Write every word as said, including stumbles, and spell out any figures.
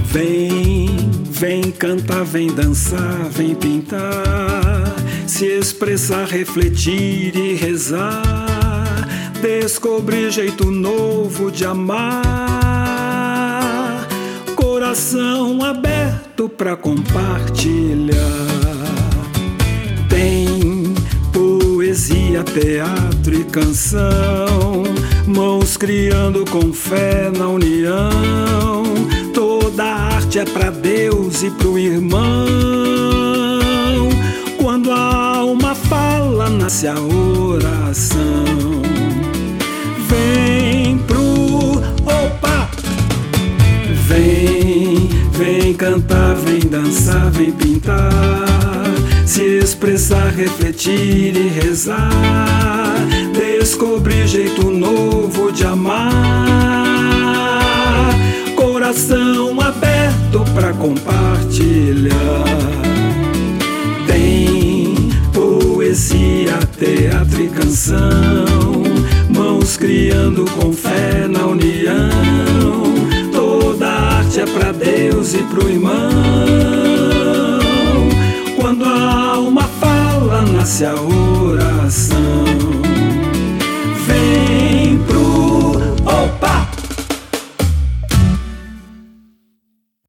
Vem, vem cantar, vem dançar, vem pintar, se expressar, refletir e rezar, descobrir jeito novo de amar, coração aberto pra compartilhar. Tem poesia, teatro e canção, mãos criando com fé na união. Toda arte é pra Deus e pro irmão. Quando a alma fala, nasce a oração. Vem pro opa! Vem, vem cantar, vem dançar, vem pintar, se expressar, refletir e rezar, descobrir jeito novo de amar, coração aberto pra compartilhar. Tem poesia, teatro e canção, mãos criando com fé na união. Toda arte é pra Deus e pro irmão. Quando a alma fala, nasce a outra.